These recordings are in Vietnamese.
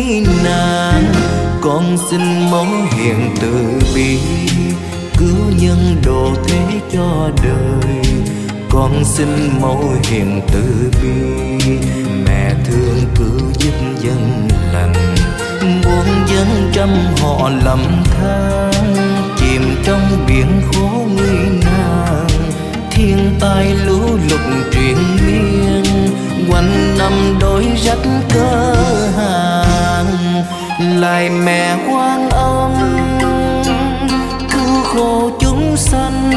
nguy nan. Con xin mẫu hiền từ bi, cứu nhân độ thế cho đời. Con xin mẫu hiền từ bi, mẹ thương cứu giúp dân lành. Muôn dân trăm họ lầm than, chìm trong biển khổ nguy nan. Thiên tai lũ lụt triền miên, quanh năm đói rách cơ hàng. Lạy mẹ Quan Âm, cứu khổ chúng sanh.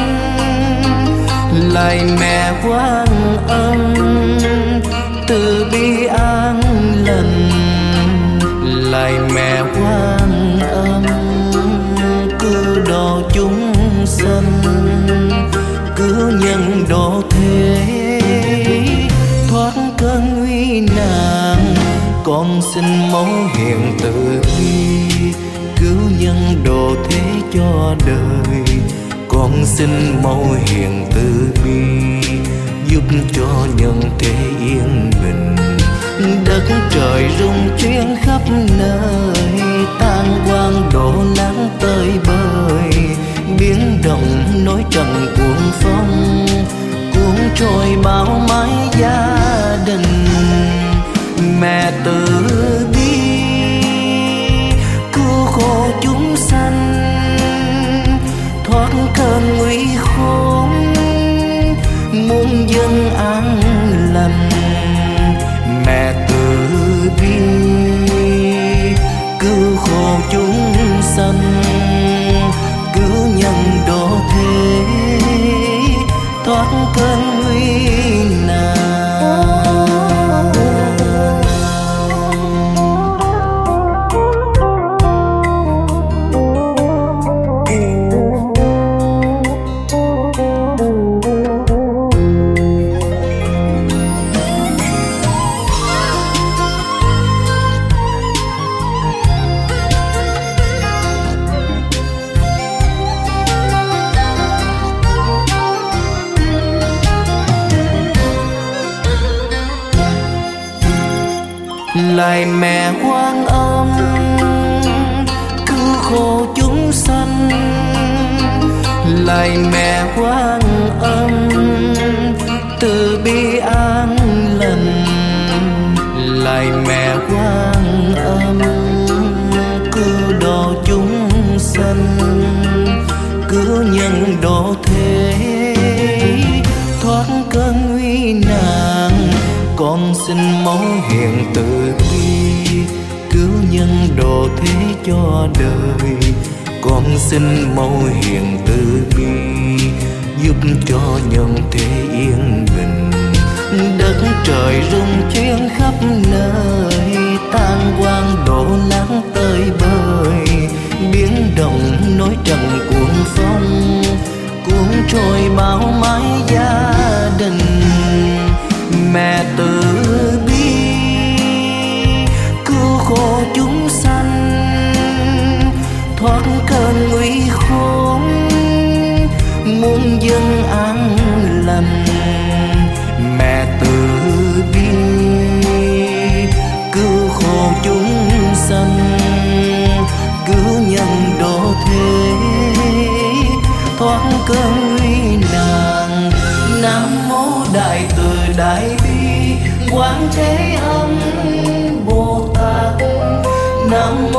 Lạy mẹ Quan Âm, từ bi an lành. Lạy mẹ Quan Âm, cứu độ chúng sanh, cứu nhân độ thế thoát cơn nguy nan. Con xin mẫu hiền từ bi, cứu nhân độ thế cho đời. Con xin mẫu hiền từ bi, giúp cho nhân thế yên bình. Đất trời rung chuyển khắp nơi, tan quang đổ nắng tơi bời. Biến động nối trần cuồng phong, cuốn trôi bao mái gia đình. Mẹ từ bi, cứu khổ chúng sanh, thoát cơn nguy khốn, muôn dân an lành. Mẹ từ bi, cứu khổ chúng sanh, cứu nhân độ thế thoát cơn nguy nan. Lạy mẹ Quan Âm, cứu khổ chúng sanh. Lạy mẹ Quan Âm, từ bi an lành. Lạy mẹ Quan Âm, cứu độ chúng sanh, cứu nhân độ thế thoát cơn nguy nan. Con xin mẫu hiền từ bi, cứu nhân độ thế cho đời. Con xin mẫu hiền từ bi, giúp cho nhân thế yên bình. Đất trời rung chuyển khắp nơi, tan quang đổ nắng tơi bời. Biến động nối trần cuồng phong, cuốn trôi bao mái gia đình. Mẹ từ bi, cứu khổ chúng sanh, thoát cơn nguy khốn, muôn dân an lành. Mẹ từ bi, cứu khổ chúng sanh, cứu nhân độ thế thoát cơn nguy nan. Nam mô Đại Từ Đại Bi Quán Thế Âm Bồ Tát. Nam mô